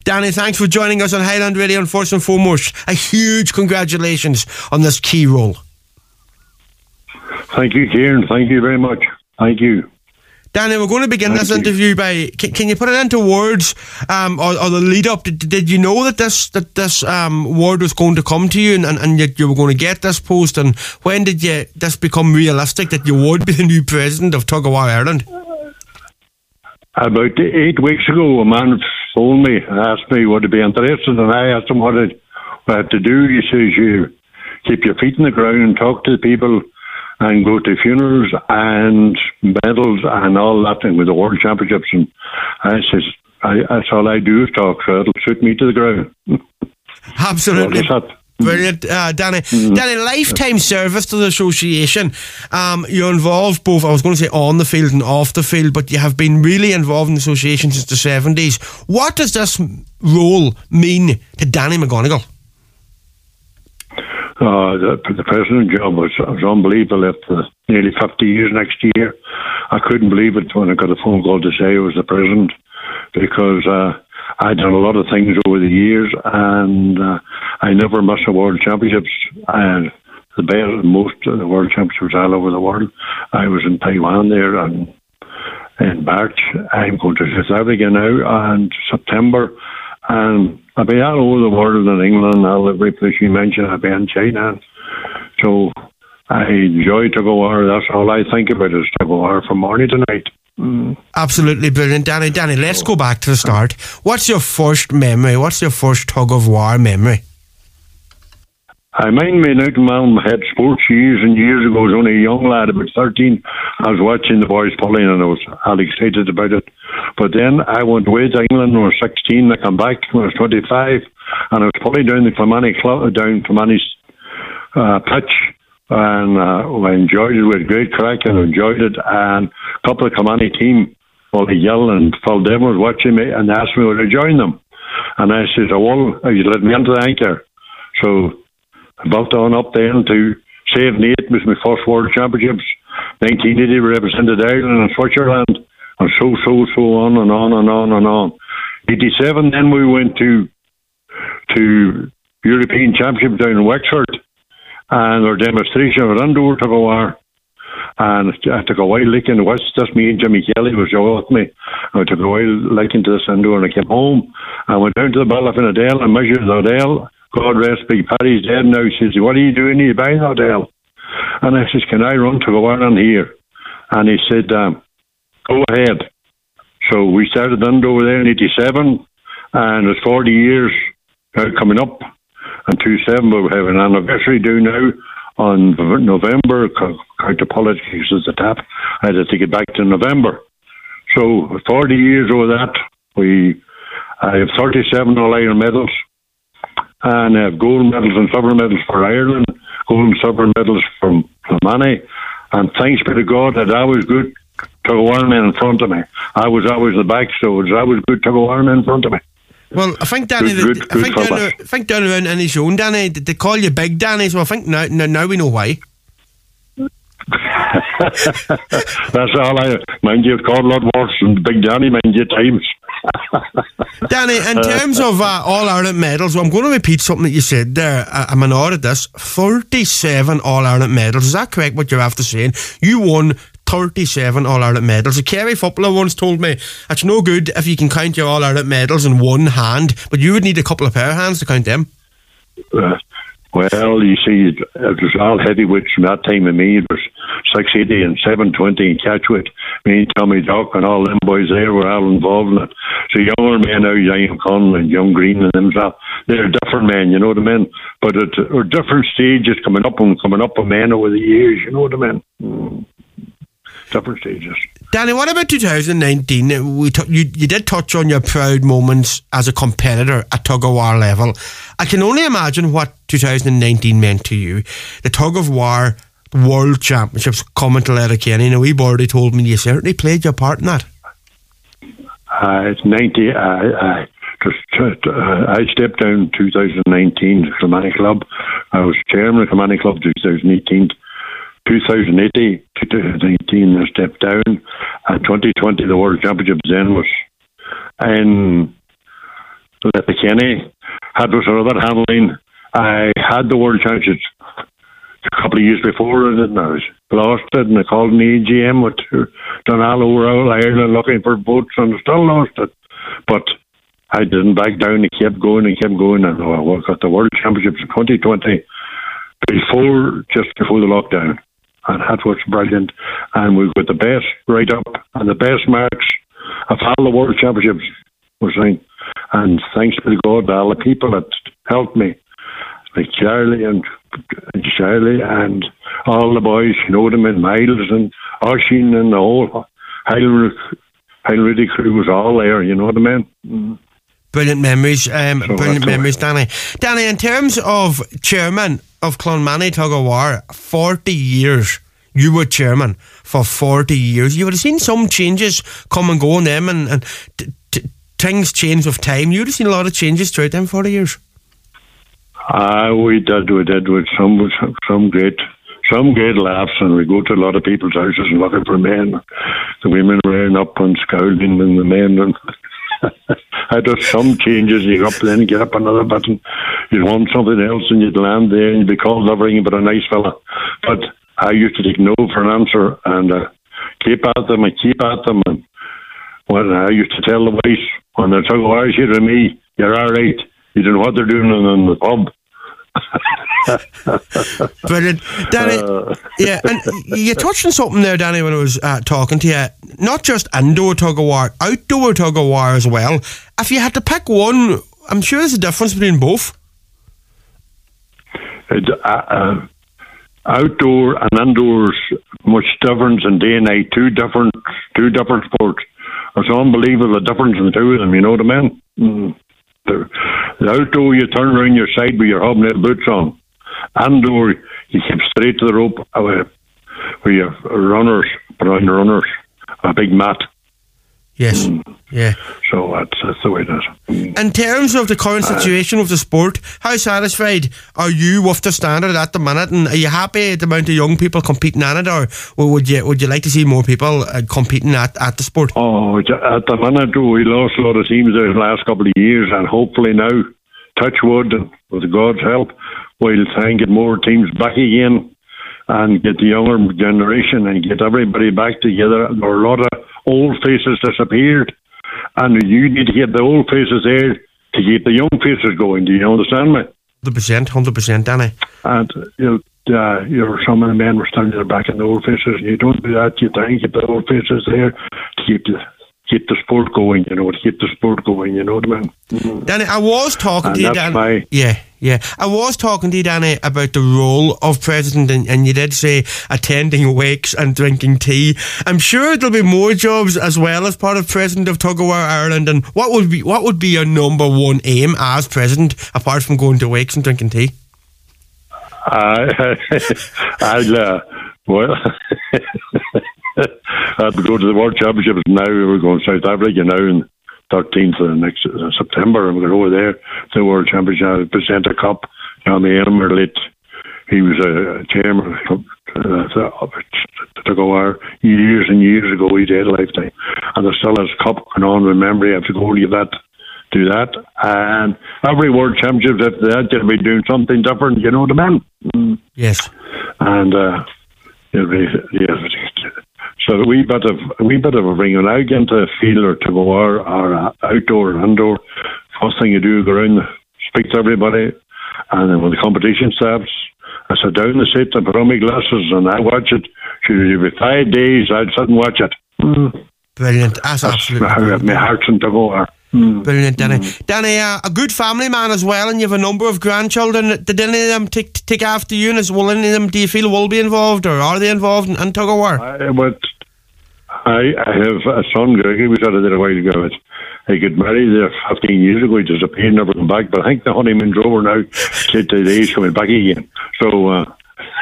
Danny, thanks for joining us on Highland Radio, and first and foremost, a huge congratulations on this key role. Thank you, Kieran. Thank you very much. Thank you. Danny, we're going to begin this interview by... Can you put it into words, or the lead up? Did you know that this word was going to come to you, and that you were going to get this post? And when did this become realistic that you would be the new president of Tug of War Ireland? About 8 weeks ago, a man phoned me and asked me would I be interested, and I asked him what I had to do. He says you keep your feet in the ground and talk to the people and go to funerals and medals and all that thing with the World Championships. And I says, that's all I do is talk, so it'll suit me to the ground. Absolutely. Brilliant, Danny. Danny, lifetime service to the association. You're involved both, I was going to say on the field and off the field, but you have been really involved in the association since the 70s. What does this role mean to Danny McGonigal? The president job was unbelievable. After nearly 50 years next year, I couldn't believe it when I got a phone call to say I was the president, because I'd done a lot of things over the years, and I never missed a World Championships. And the best, most of the World Championships all over the world. I was in Taiwan there, and in March I'm going to South Africa now, and September. And I've been all over the world, in England, every place you mentioned. I've been in China. So I enjoy Tug of War. That's all I think about is Tug of War from morning to night. Absolutely brilliant. Danny, let's go back to the start. What's your first memory? What's your first Tug of War memory? I mind me out in Malm, had sports years and years ago. I was only a young lad, about 13. I was watching the boys pulling and I was all excited about it. But then I went away to England when I was 16. I come back when I was 25 and I was pulling down the Kilmany pitch, and I enjoyed it. We had great crack and I enjoyed it. And a couple of Kilmany team, Wally Gill and Phil Devon, was watching me and asked me would I join them. And I said, well, you let me into the anchor. So I built on up then to 78 was my first World Championships. 1980 represented Ireland and Switzerland, and so on and on and on and on. 87 then we went to European Championship down in Wexford, and our demonstration of indoor Tug of War. And I took a wild lick in the West. Just me and Jimmy Kelly was with me. I took a wild lick into this indoor, and I came home. I went down to the Ballafin Adele and measured the Adele. God rest Big Paddy's dead now. He says, what are you doing? Are you buying that Adele? And I says, can I run Tug of War on here? And he said, go ahead. So we started over there in 87, and it's 40 years coming up. And 27, but we have an anniversary due now on November. Out of politics is the tap. I had to take it back to November. So 40 years over that, I have 37 All-Ireland medals. And I have gold medals and silver medals for Ireland, gold and silver medals from Kilmany. And thanks be to God that I was good Tug of War men in front of me. I was always the back, so I was good Tug of War men in front of me. Well, I think Danny, I think down around in his own, Danny, they call you Big Danny, so I think now we know why. That's all mind you, called a lot worse than Big Danny, mind you, times. Danny, in terms of All-Ireland medals, well, I'm going to repeat something that you said there. I'm an odd at this. 37 All-Ireland medals. Is that correct, what you're after saying? You won 37 All-Ireland medals. A Kerry footballer once told me it's no good if you can count your All-Ireland medals in one hand, but you would need a couple of pair of hands to count them. Well, you see, it was all heavyweights from that time of me. It was 680 and 720 in Catchwit. Me and Tommy Dock and all them boys there were all involved in it. So younger men now, Ian Conlon and Young Green and themselves, they're different men, you know what I mean? But at different stages coming up with men over the years, you know what I mean? Different stages. Danny, what about 2019? You did touch on your proud moments as a competitor at Tug of War level. I can only imagine what 2019 meant to you. The Tug of War World Championships coming to Letterkenny. Now, we've already told me you certainly played your part in that. It's 90. I stepped down in 2019 to Kilmany Club. I was chairman of Kilmany Club 2018. 2018, I stepped down, and 2020, the World Championships then was in Letterkenny. Had was another handling. I had the World Championships a couple of years before it, and I was lost it, and I called an AGM with Donald over Ireland looking for votes, and I still lost it. But I didn't back down. I kept going, and I got the World Championships in 2020 just before the lockdown, and that was brilliant. And we got the best write-up and the best marks of all the World Championships was in. And thanks to God, all the people that helped me, like Charlie and all the boys, you know them, and Miles and Oshin and the whole Highland crew was all there, you know what I mean? Brilliant memories, memories, Danny. Danny, in terms of chairman of Clonmany Tug of War, 40 years. You were chairman for 40 years. You would have seen some changes come and go in them, and things change with time. You would have seen a lot of changes throughout them 40 years. We did with some great laughs, and we go to a lot of people's houses and looking for men. The women ran up and scowling, and the men and I do some changes. You go up then, get up another button. You'd want something else, and you'd land there, and you'd be called everything but a nice fella. But I used to take no for an answer, and keep at them. And when I used to tell the boys when they're talking, "Why here to me? You're all right. You don't know what they're doing in the pub." Brilliant, Danny. Yeah, and you touched on something there, Danny, when I was talking to you. Not just indoor tug of war, outdoor tug of war as well. If you had to pick one, I'm sure there's a difference between both. Outdoor and indoors, much difference in day and night. Two different sports. It's unbelievable the difference in the two of them. You know what I mean? The outdoor, you turn around your side with your hobnail boots on. Indoor, you keep straight to the rope with your runners, a big mat. Yes, yeah. So that's the way it is. In terms of the current situation with the sport, how satisfied are you with the standard at the minute, and are you happy at the amount of young people competing in it, or would you like to see more people competing at the sport? Oh, at the minute, we lost a lot of teams there the last couple of years, and hopefully now, touch wood, and with God's help, we'll try and get more teams back again and get the younger generation and get everybody back together. There are a lot of old faces disappeared, and you need to get the old faces there to keep the young faces going. Do you understand me? 100%, Danny. And some of the men were standing there back in the old faces, and you don't do that. You try and keep the old faces there to keep the sport going. You know, to keep the sport going. You know what I mean? Danny, I was talking to you, Danny. Yeah. I was talking to you, Danny, about the role of president, and you did say attending wakes and drinking tea. I'm sure there'll be more jobs as well as part of president of Tug of War Ireland. And what would be your number one aim as president, apart from going to wakes and drinking tea? I'd go to the World Championships now. We're going to South Africa now in 13th of next September, and we're going over there to the World Championship. I present a cup. Johnny Emerlit, he was a chairman of Tug of War years and years ago. He did a lifetime, and there's still his cup going on. Remember, you have to go to do that, and every World Championship after that, you'll be doing something different. You know what I mean? Yes, and it'll be So a wee bit of a ring. When I get into a field or Tug of War or outdoor or indoor, first thing you do, go around, speak to everybody, and then when the competition starts, I sit down in the seat and put on my glasses and I watch it. Should be 5 days, I'd sit and watch it. Brilliant. That's absolutely brilliant. My heart's in Tug of War. Brilliant, Danny. Danny, a good family man as well, and you have a number of grandchildren. Did any of them take after you? And will any of them, do you feel, will be involved, or are they involved in Tug of War? I have a son, Greg. He was out of there a while ago. He got married there 15 years ago. He disappeared, never come back. But I think the honeymoon's over now. Today he's coming back again. So, and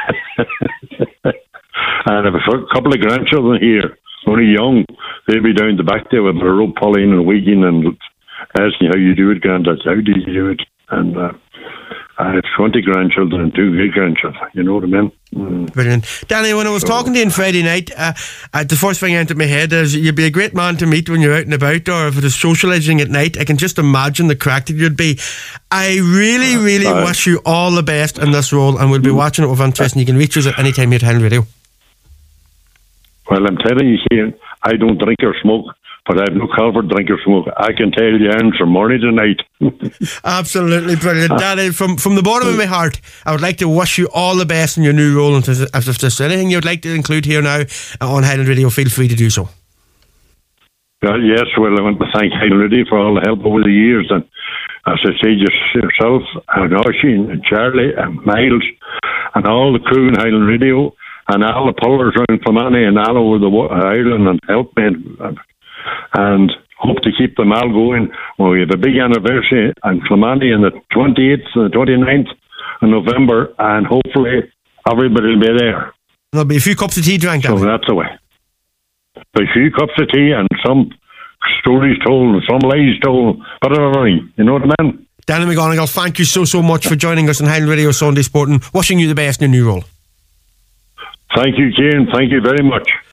I have a couple of grandchildren here, only young. They'll be down the back there with a rope pulling and weeding and asking how you do it, Grandad. How do you do it? And I have 20 grandchildren and 2 great-grandchildren. You know what I mean? Brilliant. Danny, when I was talking to you on Friday night, the first thing entered my head is you'd be a great man to meet when you're out and about, or if it is socialising at night. I can just imagine the crack that you'd be. I really wish you all the best in this role, and we'll be watching it with interest, and you can reach us at any time here at Highland Radio. Well, I'm telling you, Cian, I don't drink or smoke, but I have no Calvert drink or smoke. I can tell you from morning to night. Absolutely brilliant. Danny, from the bottom of my heart, I would like to wish you all the best in your new role, and if there's anything you'd like to include here now on Highland Radio, feel free to do so. Well, yes, well, I want to thank Highland Radio for all the help over the years, and as I say, just yourself and Oisin and Charlie and Miles and all the crew in Highland Radio and all the pullers around Kilmany and all over the Ireland and help me and hope to keep them all going. Well, we have a big anniversary in Kilmany on the 28th and the 29th of November, and hopefully everybody will be there. There'll be a few cups of tea drank. So that's the way. A few cups of tea and some stories told and some lies told, but everything. You know what I mean? Danny McGonigal, thank you so much for joining us on Highland Radio Sunday Sport, and wishing you the best in your new role. Thank you, Jane. Thank you very much.